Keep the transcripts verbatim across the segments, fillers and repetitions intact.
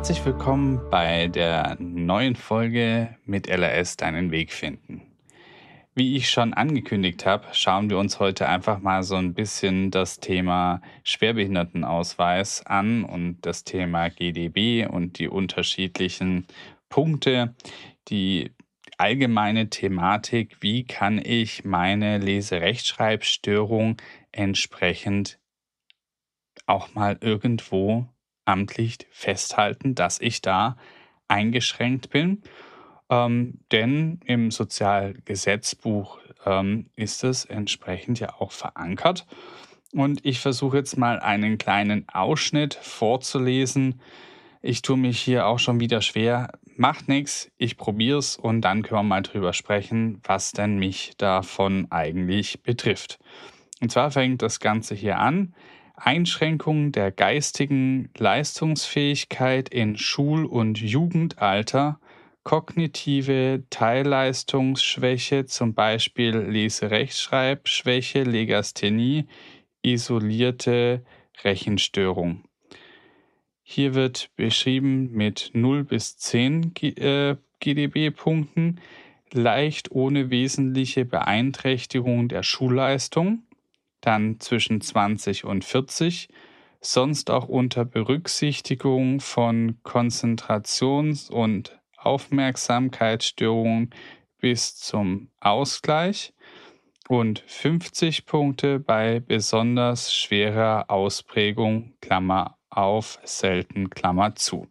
Herzlich willkommen bei der neuen Folge mit L R S deinen Weg finden. Wie ich schon angekündigt habe, schauen wir uns heute einfach mal so ein bisschen das Thema Schwerbehindertenausweis an und das Thema G D B und die unterschiedlichen Punkte, die allgemeine Thematik, wie kann ich meine Leserechtschreibstörung entsprechend auch mal irgendwo amtlich festhalten, dass ich da eingeschränkt bin. Ähm, denn im Sozialgesetzbuch ähm, ist es entsprechend ja auch verankert. Und ich versuche jetzt mal einen kleinen Ausschnitt vorzulesen. Ich tue mich hier auch schon wieder schwer. Macht nichts, ich probiere es und dann können wir mal drüber sprechen, was denn mich davon eigentlich betrifft. Und zwar fängt das Ganze hier an. Einschränkungen der geistigen Leistungsfähigkeit in Schul- und Jugendalter, kognitive Teilleistungsschwäche, zum Beispiel Leserechtschreibschwäche, Legasthenie, isolierte Rechenstörung. Hier wird beschrieben mit null bis zehn G äh, G D B-Punkten, leicht ohne wesentliche Beeinträchtigung der Schulleistung, dann zwischen zwanzig und vierzig, sonst auch unter Berücksichtigung von Konzentrations- und Aufmerksamkeitsstörungen bis zum Ausgleich und fünfzig Punkte bei besonders schwerer Ausprägung, Klammer auf, selten, Klammer zu.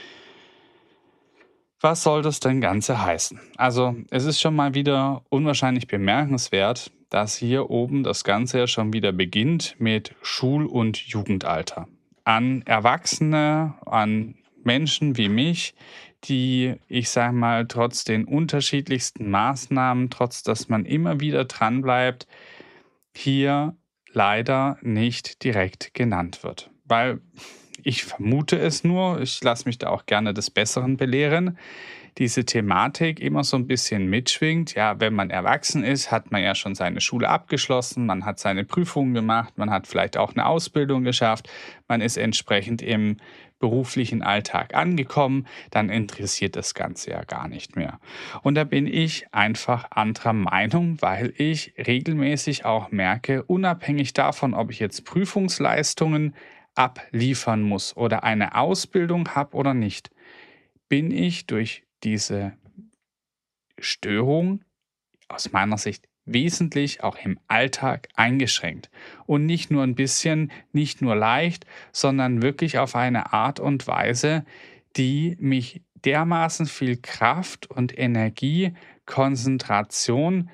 Was soll das denn Ganze heißen? Also, es ist schon mal wieder unwahrscheinlich bemerkenswert, dass hier oben das Ganze ja schon wieder beginnt mit Schul- und Jugendalter. An Erwachsene, an Menschen wie mich, die, ich sage mal, trotz den unterschiedlichsten Maßnahmen, trotz dass man immer wieder dran bleibt, hier leider nicht direkt genannt wird. Weil ich vermute es nur, ich lasse mich da auch gerne des Besseren belehren, diese Thematik immer so ein bisschen mitschwingt. Ja, wenn man erwachsen ist, hat man ja schon seine Schule abgeschlossen, man hat seine Prüfungen gemacht, man hat vielleicht auch eine Ausbildung geschafft, man ist entsprechend im beruflichen Alltag angekommen, dann interessiert das Ganze ja gar nicht mehr. Und da bin ich einfach anderer Meinung, weil ich regelmäßig auch merke, unabhängig davon, ob ich jetzt Prüfungsleistungen abliefern muss oder eine Ausbildung habe oder nicht, bin ich durch diese Störung aus meiner Sicht wesentlich auch im Alltag eingeschränkt. Und nicht nur ein bisschen, nicht nur leicht, sondern wirklich auf eine Art und Weise, die mich dermaßen viel Kraft und Energie, Konzentration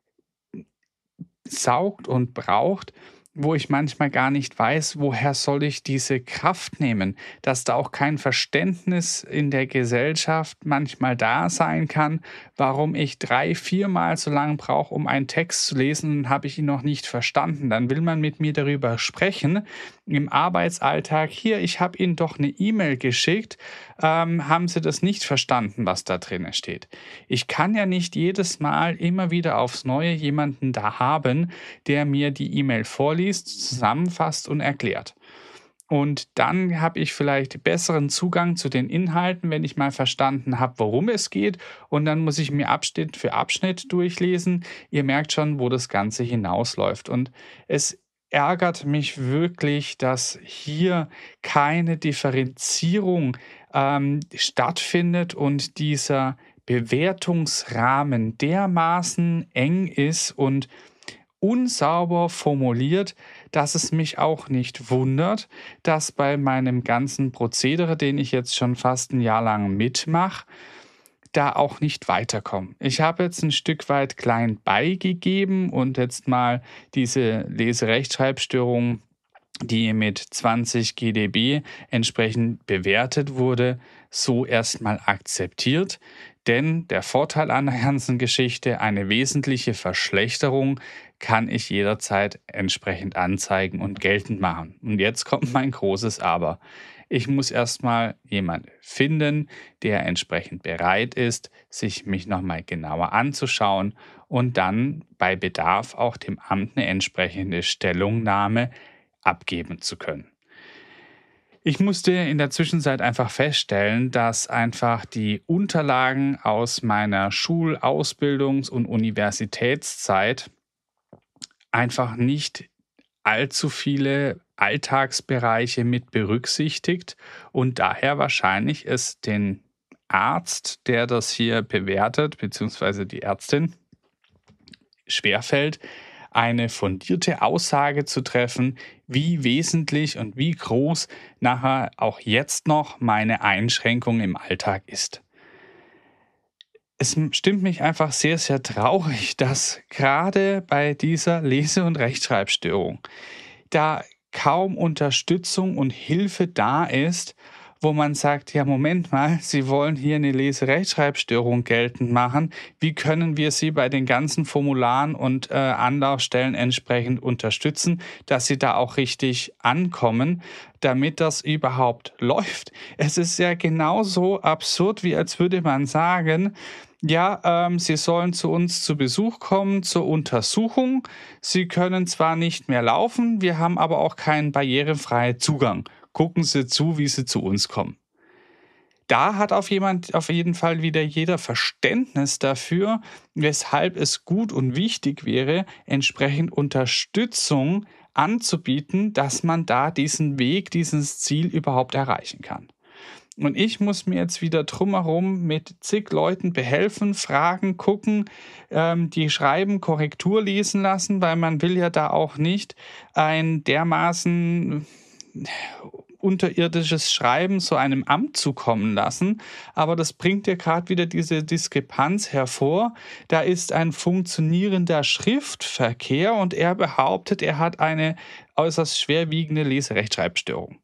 saugt und braucht, wo ich manchmal gar nicht weiß, woher soll ich diese Kraft nehmen, dass da auch kein Verständnis in der Gesellschaft manchmal da sein kann, warum ich drei, viermal so lange brauche, um einen Text zu lesen und habe ich ihn noch nicht verstanden. Dann will man mit mir darüber sprechen im Arbeitsalltag. Hier, ich habe Ihnen doch eine E-Mail geschickt, ähm, haben Sie das nicht verstanden, was da drin steht? Ich kann ja nicht jedes Mal immer wieder aufs Neue jemanden da haben, der mir die E-Mail vorliest, zusammenfasst und erklärt. Und dann habe ich vielleicht besseren Zugang zu den Inhalten, wenn ich mal verstanden habe, worum es geht. Und dann muss ich mir Abschnitt für Abschnitt durchlesen. Ihr merkt schon, wo das Ganze hinausläuft. Und es ärgert mich wirklich, dass hier keine Differenzierung ähm, stattfindet und dieser Bewertungsrahmen dermaßen eng ist und unsauber formuliert, dass es mich auch nicht wundert, dass bei meinem ganzen Prozedere, den ich jetzt schon fast ein Jahr lang mitmache, da auch nicht weiterkomme. Ich habe jetzt ein Stück weit klein beigegeben und jetzt mal diese Leserechtschreibstörung, die mit zwanzig G D B entsprechend bewertet wurde, so erstmal akzeptiert. Denn der Vorteil an der ganzen Geschichte, eine wesentliche Verschlechterung kann ich jederzeit entsprechend anzeigen und geltend machen. Und jetzt kommt mein großes Aber. Ich muss erstmal jemanden finden, der entsprechend bereit ist, sich mich nochmal genauer anzuschauen und dann bei Bedarf auch dem Amt eine entsprechende Stellungnahme abgeben zu können. Ich musste in der Zwischenzeit einfach feststellen, dass einfach die Unterlagen aus meiner Schul-, Ausbildungs- und Universitätszeit einfach nicht allzu viele Alltagsbereiche mit berücksichtigt und daher wahrscheinlich es den Arzt, der das hier bewertet, beziehungsweise die Ärztin, schwerfällt, eine fundierte Aussage zu treffen, wie wesentlich und wie groß nachher auch jetzt noch meine Einschränkung im Alltag ist. Es m- stimmt mich einfach sehr, sehr traurig, dass gerade bei dieser Lese- und Rechtschreibstörung da kaum Unterstützung und Hilfe da ist, wo man sagt, ja, Moment mal, Sie wollen hier eine Lese-Rechtschreibstörung geltend machen. Wie können wir Sie bei den ganzen Formularen und äh, Anlaufstellen entsprechend unterstützen, dass Sie da auch richtig ankommen, damit das überhaupt läuft? Es ist ja genauso absurd, wie als würde man sagen, ja, ähm, Sie sollen zu uns zu Besuch kommen zur Untersuchung. Sie können zwar nicht mehr laufen, wir haben aber auch keinen barrierefreien Zugang. Gucken Sie zu, wie Sie zu uns kommen. Da hat auf jemand auf jeden Fall wieder jeder Verständnis dafür, weshalb es gut und wichtig wäre, entsprechend Unterstützung anzubieten, dass man da diesen Weg, dieses Ziel überhaupt erreichen kann. Und ich muss mir jetzt wieder drumherum mit zig Leuten behelfen, fragen, gucken, ähm, die schreiben, Korrektur lesen lassen, weil man will ja da auch nicht ein dermaßen unterirdisches Schreiben so einem Amt zukommen lassen. Aber das bringt ja gerade wieder diese Diskrepanz hervor. Da ist ein funktionierender Schriftverkehr und er behauptet, er hat eine äußerst schwerwiegende Leserechtschreibstörung.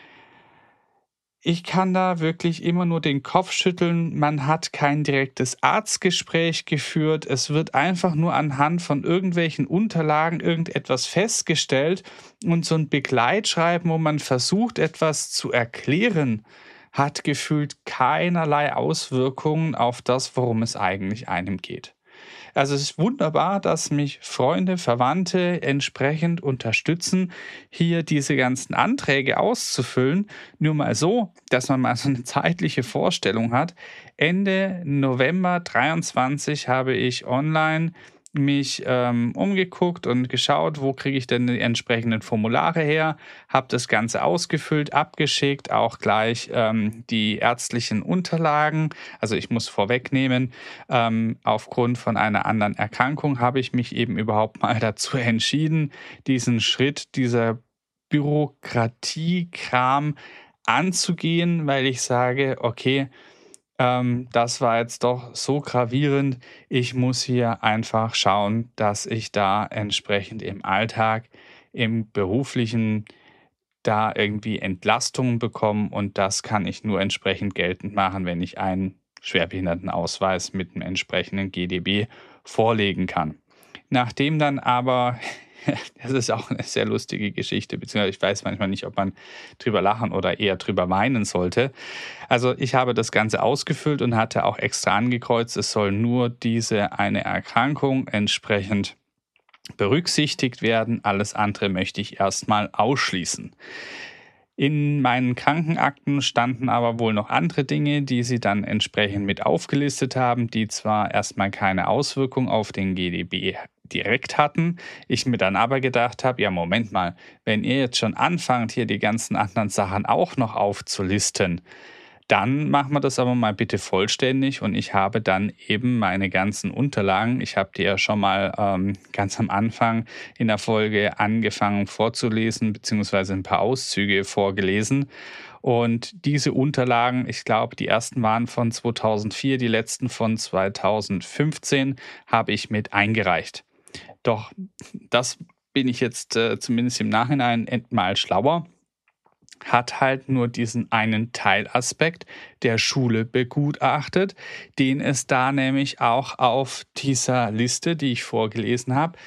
Ich kann da wirklich immer nur den Kopf schütteln. Man hat kein direktes Arztgespräch geführt. Es wird einfach nur anhand von irgendwelchen Unterlagen irgendetwas festgestellt und so ein Begleitschreiben, wo man versucht, etwas zu erklären, hat gefühlt keinerlei Auswirkungen auf das, worum es eigentlich einem geht. Also es ist wunderbar, dass mich Freunde, Verwandte entsprechend unterstützen, hier diese ganzen Anträge auszufüllen. Nur mal so, dass man mal so eine zeitliche Vorstellung hat. Ende November dreiundzwanzig habe ich online mich ähm, umgeguckt und geschaut, wo kriege ich denn die entsprechenden Formulare her, habe das Ganze ausgefüllt, abgeschickt, auch gleich ähm, die ärztlichen Unterlagen. Also ich muss vorwegnehmen, ähm, aufgrund von einer anderen Erkrankung habe ich mich eben überhaupt mal dazu entschieden, diesen Schritt, dieser Bürokratiekram anzugehen, weil ich sage, okay, ähm, das war jetzt doch so gravierend. Ich muss hier einfach schauen, dass ich da entsprechend im Alltag, im beruflichen, da irgendwie Entlastungen bekomme und das kann ich nur entsprechend geltend machen, wenn ich einen Schwerbehindertenausweis mit einem entsprechenden G D B vorlegen kann. Nachdem dann aber das ist auch eine sehr lustige Geschichte, beziehungsweise ich weiß manchmal nicht, ob man drüber lachen oder eher drüber weinen sollte. Also, ich habe das Ganze ausgefüllt und hatte auch extra angekreuzt, es soll nur diese eine Erkrankung entsprechend berücksichtigt werden. Alles andere möchte ich erstmal ausschließen. In meinen Krankenakten standen aber wohl noch andere Dinge, die sie dann entsprechend mit aufgelistet haben, die zwar erstmal keine Auswirkung auf den G D B direkt hatten, ich mir dann aber gedacht habe, ja Moment mal, wenn ihr jetzt schon anfangt, hier die ganzen anderen Sachen auch noch aufzulisten, dann machen wir das aber mal bitte vollständig und ich habe dann eben meine ganzen Unterlagen, ich habe die ja schon mal ähm, ganz am Anfang in der Folge angefangen vorzulesen, beziehungsweise ein paar Auszüge vorgelesen. Und diese Unterlagen, ich glaube, die ersten waren von zweitausendvier, die letzten von zweitausendfünfzehn, habe ich mit eingereicht. Doch das bin ich jetzt äh, zumindest im Nachhinein mal schlauer, hat halt nur diesen einen Teilaspekt der Schule begutachtet, den es da nämlich auch auf dieser Liste, die ich vorgelesen habe,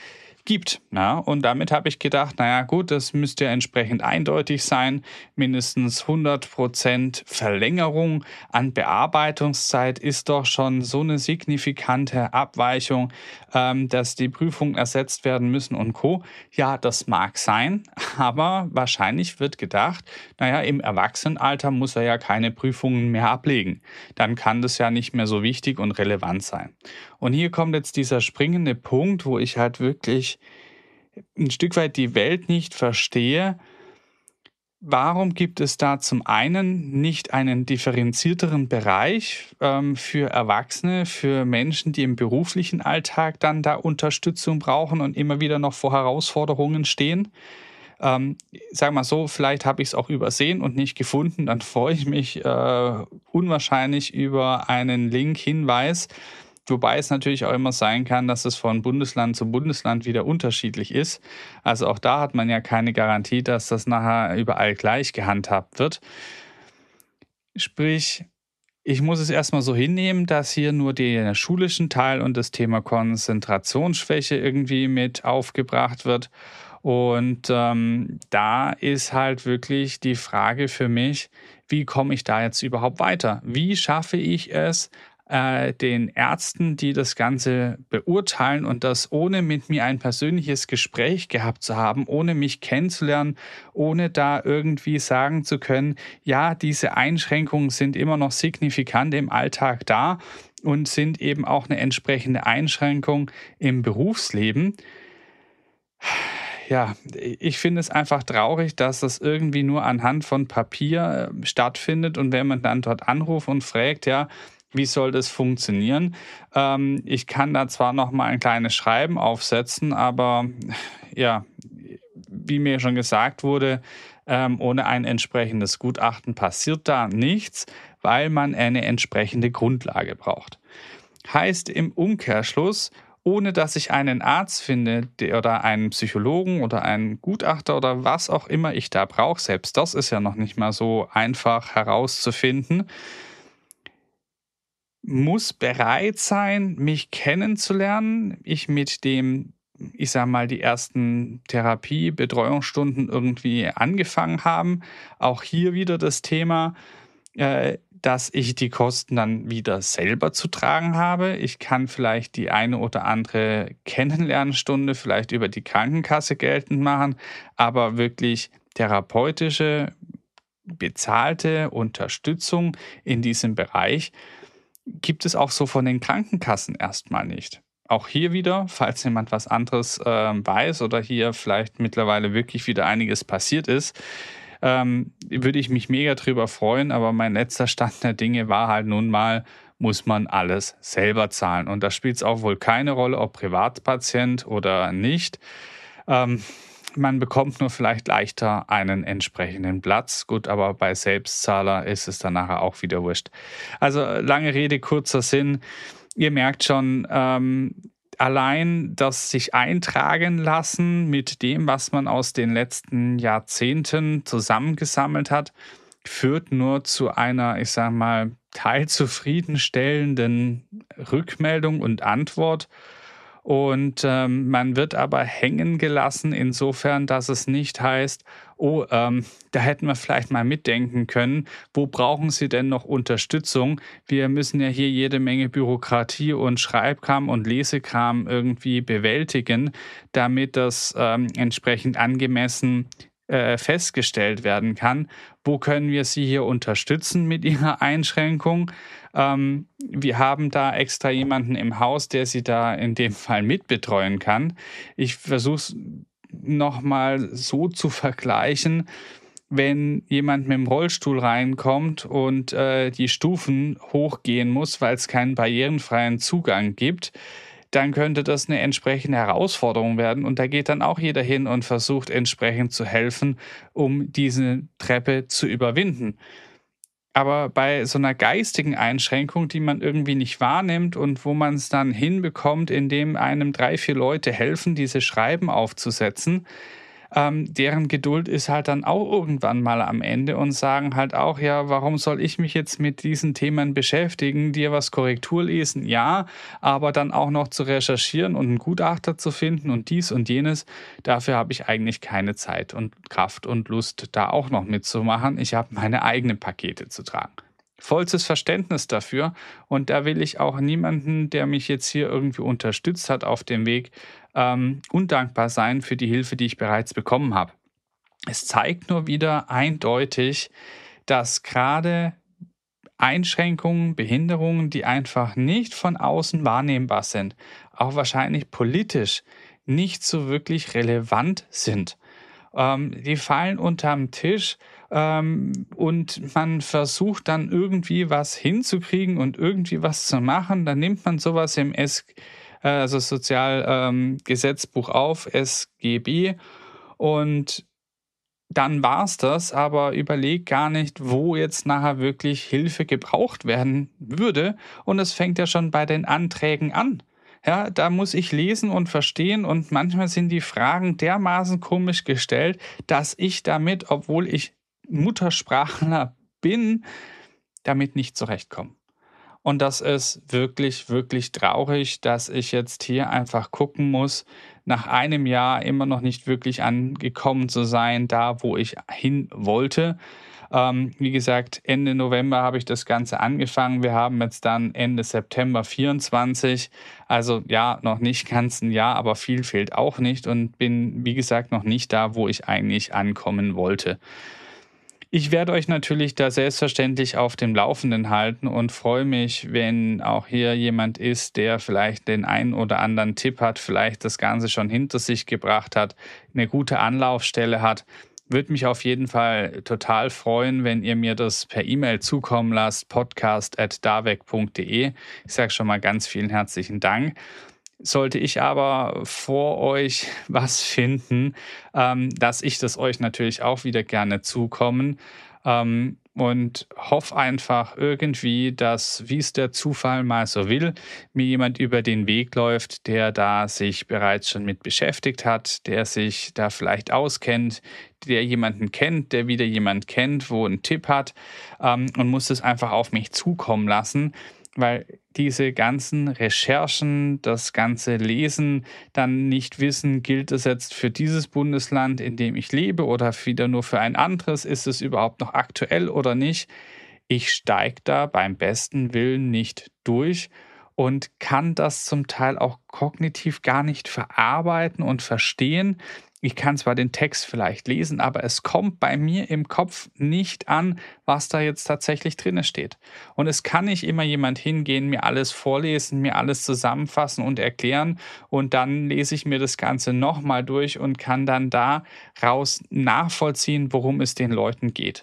gibt. Ja, und damit habe ich gedacht, naja gut, das müsste ja entsprechend eindeutig sein. Mindestens hundert Prozent Verlängerung an Bearbeitungszeit ist doch schon so eine signifikante Abweichung, ähm, dass die Prüfungen ersetzt werden müssen und Co. Ja, das mag sein, aber wahrscheinlich wird gedacht, naja, im Erwachsenenalter muss er ja keine Prüfungen mehr ablegen. Dann kann das ja nicht mehr so wichtig und relevant sein. Und hier kommt jetzt dieser springende Punkt, wo ich halt wirklich ein Stück weit die Welt nicht verstehe. Warum gibt es da zum einen nicht einen differenzierteren Bereich ähm, für Erwachsene, für Menschen, die im beruflichen Alltag dann da Unterstützung brauchen und immer wieder noch vor Herausforderungen stehen? Ähm, sag mal so, vielleicht habe ich es auch übersehen und nicht gefunden. Dann freue ich mich äh, unwahrscheinlich über einen Link-Hinweis. Wobei es natürlich auch immer sein kann, dass es von Bundesland zu Bundesland wieder unterschiedlich ist. Also auch da hat man ja keine Garantie, dass das nachher überall gleich gehandhabt wird. Sprich, ich muss es erstmal so hinnehmen, dass hier nur der schulischen Teil und das Thema Konzentrationsschwäche irgendwie mit aufgebracht wird. Und ähm, da ist halt wirklich die Frage für mich, wie komme ich da jetzt überhaupt weiter? Wie schaffe ich es, äh, den Ärzten, die das Ganze beurteilen und das ohne mit mir ein persönliches Gespräch gehabt zu haben, ohne mich kennenzulernen, ohne da irgendwie sagen zu können, ja, diese Einschränkungen sind immer noch signifikant im Alltag da und sind eben auch eine entsprechende Einschränkung im Berufsleben. Ja, ich finde es einfach traurig, dass das irgendwie nur anhand von Papier äh, stattfindet und wenn man dann dort anruft und fragt, ja, wie soll das funktionieren? Ähm, ich kann da zwar noch mal ein kleines Schreiben aufsetzen, aber ja, wie mir schon gesagt wurde, ähm, ohne ein entsprechendes Gutachten passiert da nichts, weil man eine entsprechende Grundlage braucht. Heißt im Umkehrschluss, ohne dass ich einen Arzt finde der, oder einen Psychologen oder einen Gutachter oder was auch immer ich da brauche, selbst das ist ja noch nicht mal so einfach herauszufinden, muss bereit sein, mich kennenzulernen, ich mit dem, ich sage mal, die ersten Therapie, Betreuungsstunden irgendwie angefangen haben. Auch hier wieder das Thema, äh, dass ich die Kosten dann wieder selber zu tragen habe. Ich kann vielleicht die eine oder andere Kennenlernstunde vielleicht über die Krankenkasse geltend machen, aber wirklich therapeutische, bezahlte Unterstützung in diesem Bereich gibt es auch so von den Krankenkassen erstmal nicht. Auch hier wieder, falls jemand was anderes ähm, weiß oder hier vielleicht mittlerweile wirklich wieder einiges passiert ist, ähm, würde ich mich mega drüber freuen, aber mein letzter Stand der Dinge war halt nun mal, muss man alles selber zahlen. Und da spielt es auch wohl keine Rolle, ob Privatpatient oder nicht. Ähm, Man bekommt nur vielleicht leichter einen entsprechenden Platz. Gut, aber bei Selbstzahler ist es dann nachher auch wieder wurscht. Also lange Rede, kurzer Sinn. Ihr merkt schon, ähm, allein das sich eintragen lassen mit dem, was man aus den letzten Jahrzehnten zusammengesammelt hat, führt nur zu einer, ich sage mal, teilzufriedenstellenden Rückmeldung und Antwort. Und ähm, man wird aber hängen gelassen insofern, dass es nicht heißt, oh, ähm, da hätten wir vielleicht mal mitdenken können, wo brauchen Sie denn noch Unterstützung? Wir müssen ja hier jede Menge Bürokratie und Schreibkram und Lesekram irgendwie bewältigen, damit das ähm, entsprechend angemessen äh, festgestellt werden kann. Wo können wir Sie hier unterstützen mit Ihrer Einschränkung? Ähm, wir haben da extra jemanden im Haus, der Sie da in dem Fall mitbetreuen kann. Ich versuche es nochmal so zu vergleichen, wenn jemand mit dem Rollstuhl reinkommt und äh, die Stufen hochgehen muss, weil es keinen barrierenfreien Zugang gibt, dann könnte das eine entsprechende Herausforderung werden. Und da geht dann auch jeder hin und versucht entsprechend zu helfen, um diese Treppe zu überwinden. Aber bei so einer geistigen Einschränkung, die man irgendwie nicht wahrnimmt und wo man es dann hinbekommt, indem einem drei, vier Leute helfen, diese Schreiben aufzusetzen, ähm, deren Geduld ist halt dann auch irgendwann mal am Ende und sagen halt auch, ja, warum soll ich mich jetzt mit diesen Themen beschäftigen, dir was Korrektur lesen, ja, aber dann auch noch zu recherchieren und einen Gutachter zu finden und dies und jenes, dafür habe ich eigentlich keine Zeit und Kraft und Lust, da auch noch mitzumachen. Ich habe meine eigenen Pakete zu tragen. Vollstes Verständnis dafür und da will ich auch niemanden, der mich jetzt hier irgendwie unterstützt hat auf dem Weg, ähm, undankbar sein für die Hilfe, die ich bereits bekommen habe. Es zeigt nur wieder eindeutig, dass gerade Einschränkungen, Behinderungen, die einfach nicht von außen wahrnehmbar sind, auch wahrscheinlich politisch nicht so wirklich relevant sind. Ähm, die fallen unterm Tisch, ähm, und man versucht dann irgendwie was hinzukriegen und irgendwie was zu machen. Dann nimmt man sowas im S äh, also Sozialgesetzbuch ähm, Gesetzbuch auf, S G B, und dann war's das, aber überlegt gar nicht, wo jetzt nachher wirklich Hilfe gebraucht werden würde. Und es fängt ja schon bei den Anträgen an. Ja, da muss ich lesen und verstehen und manchmal sind die Fragen dermaßen komisch gestellt, dass ich damit, obwohl ich Muttersprachler bin, damit nicht zurechtkomme. Und das ist wirklich, wirklich traurig, dass ich jetzt hier einfach gucken muss, nach einem Jahr immer noch nicht wirklich angekommen zu sein, da wo ich hin wollte. Ähm, wie gesagt, Ende November habe ich das Ganze angefangen. Wir haben jetzt dann Ende September vierundzwanzig. Also ja, noch nicht ganz ein Jahr, aber viel fehlt auch nicht und bin, wie gesagt, noch nicht da, wo ich eigentlich ankommen wollte. Ich werde euch natürlich da selbstverständlich auf dem Laufenden halten und freue mich, wenn auch hier jemand ist, der vielleicht den einen oder anderen Tipp hat, vielleicht das Ganze schon hinter sich gebracht hat, eine gute Anlaufstelle hat. Würde mich auf jeden Fall total freuen, wenn ihr mir das per E-Mail zukommen lasst, podcast at davec punkt de. Ich sage schon mal ganz vielen herzlichen Dank. Sollte ich aber vor euch was finden, ähm, lasse ich das euch natürlich auch wieder gerne zukommen, ähm, und hoffe einfach irgendwie, dass, wie es der Zufall mal so will, mir jemand über den Weg läuft, der da sich bereits schon mit beschäftigt hat, der sich da vielleicht auskennt, der jemanden kennt, der wieder jemand kennt, wo einen Tipp hat, ähm, und muss es einfach auf mich zukommen lassen, weil diese ganzen Recherchen, das ganze Lesen, dann nicht wissen, gilt es jetzt für dieses Bundesland, in dem ich lebe oder wieder nur für ein anderes, ist es überhaupt noch aktuell oder nicht. Ich steige da beim besten Willen nicht durch und kann das zum Teil auch kognitiv gar nicht verarbeiten und verstehen. Ich kann zwar den Text vielleicht lesen, aber es kommt bei mir im Kopf nicht an, was da jetzt tatsächlich drinne steht. Und es kann nicht immer jemand hingehen, mir alles vorlesen, mir alles zusammenfassen und erklären und dann lese ich mir das Ganze nochmal durch und kann dann daraus nachvollziehen, worum es den Leuten geht.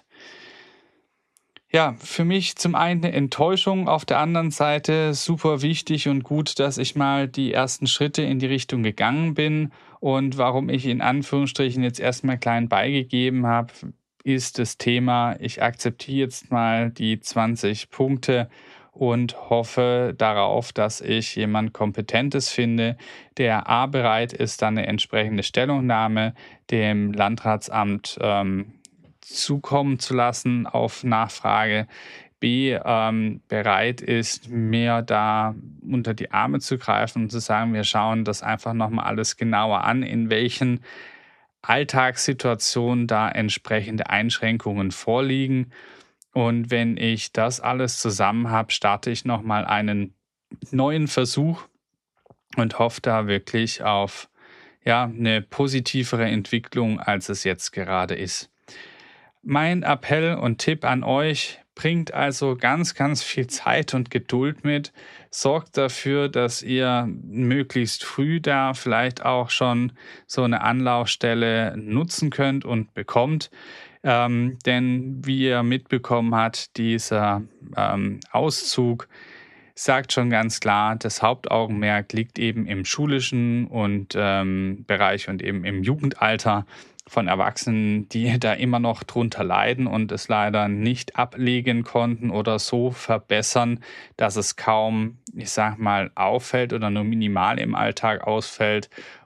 Ja, für mich zum einen eine Enttäuschung, auf der anderen Seite super wichtig und gut, dass ich mal die ersten Schritte in die Richtung gegangen bin. Und warum ich in Anführungsstrichen jetzt erstmal klein beigegeben habe, ist das Thema, ich akzeptiere jetzt mal die zwanzig Punkte und hoffe darauf, dass ich jemand Kompetentes finde, der A bereit ist, dann eine entsprechende Stellungnahme dem Landratsamt ähm, zukommen zu lassen auf Nachfrage, B ähm, bereit ist, mir da unter die Arme zu greifen und zu sagen, wir schauen das einfach nochmal alles genauer an, in welchen Alltagssituationen da entsprechende Einschränkungen vorliegen. Und wenn ich das alles zusammen habe, starte ich nochmal einen neuen Versuch und hoffe da wirklich auf, ja, eine positivere Entwicklung, als es jetzt gerade ist. Mein Appell und Tipp an euch: Bringt also ganz, ganz viel Zeit und Geduld mit. Sorgt dafür, dass ihr möglichst früh da vielleicht auch schon so eine Anlaufstelle nutzen könnt und bekommt. Ähm, denn wie ihr mitbekommen habt, dieser ähm, Auszug sagt schon ganz klar, das Hauptaugenmerk liegt eben im schulischen und ähm, Bereich und eben im Jugendalter von Erwachsenen, die da immer noch drunter leiden und es leider nicht ablegen konnten oder so verbessern, dass es kaum, ich sag mal, auffällt oder nur minimal im Alltag ausfällt.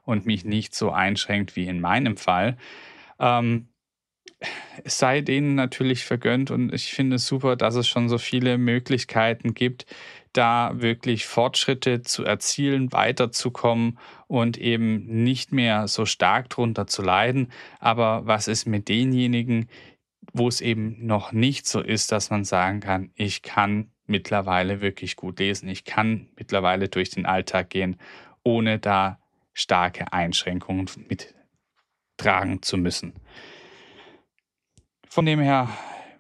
und mich nicht so einschränkt wie in meinem Fall. Ähm, Es sei denen natürlich vergönnt und ich finde es super, dass es schon so viele Möglichkeiten gibt, da wirklich Fortschritte zu erzielen, weiterzukommen und eben nicht mehr so stark drunter zu leiden. Aber was ist mit denjenigen, wo es eben noch nicht so ist, dass man sagen kann, ich kann mittlerweile wirklich gut lesen, ich kann mittlerweile durch den Alltag gehen, ohne da starke Einschränkungen mittragen zu müssen. Von dem her,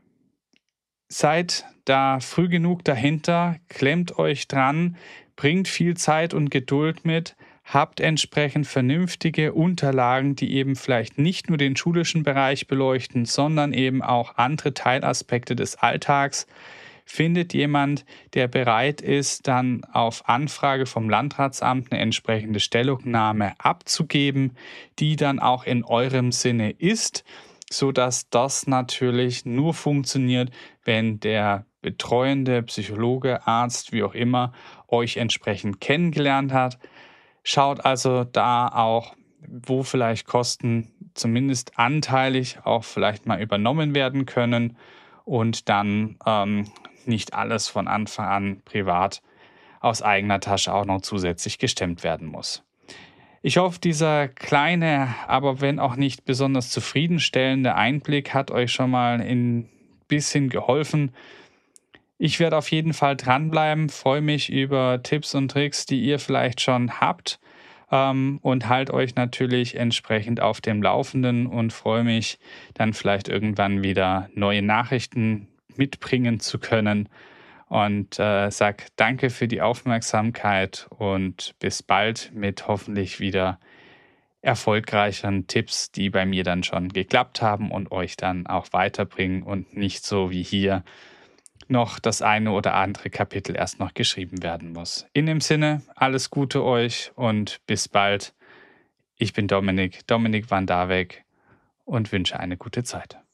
seid da früh genug dahinter, klemmt euch dran, bringt viel Zeit und Geduld mit, habt entsprechend vernünftige Unterlagen, die eben vielleicht nicht nur den schulischen Bereich beleuchten, sondern eben auch andere Teilaspekte des Alltags. Findet jemand, der bereit ist, dann auf Anfrage vom Landratsamt eine entsprechende Stellungnahme abzugeben, die dann auch in eurem Sinne ist, sodass das natürlich nur funktioniert, wenn der betreuende Psychologe, Arzt, wie auch immer, euch entsprechend kennengelernt hat. Schaut also da auch, wo vielleicht Kosten zumindest anteilig auch vielleicht mal übernommen werden können und dann ähm, nicht alles von Anfang an privat aus eigener Tasche auch noch zusätzlich gestemmt werden muss. Ich hoffe, dieser kleine, aber wenn auch nicht besonders zufriedenstellende Einblick hat euch schon mal ein bisschen geholfen. Ich werde auf jeden Fall dranbleiben, freue mich über Tipps und Tricks, die ihr vielleicht schon habt, ähm, und halt euch natürlich entsprechend auf dem Laufenden und freue mich dann vielleicht irgendwann wieder neue Nachrichten mitbringen zu können und äh, sag danke für die Aufmerksamkeit und bis bald mit hoffentlich wieder erfolgreicheren Tipps, die bei mir dann schon geklappt haben und euch dann auch weiterbringen und nicht so wie hier noch das eine oder andere Kapitel erst noch geschrieben werden muss. In dem Sinne, alles Gute euch und bis bald. Ich bin Dominik, Dominik van Darweg und wünsche eine gute Zeit.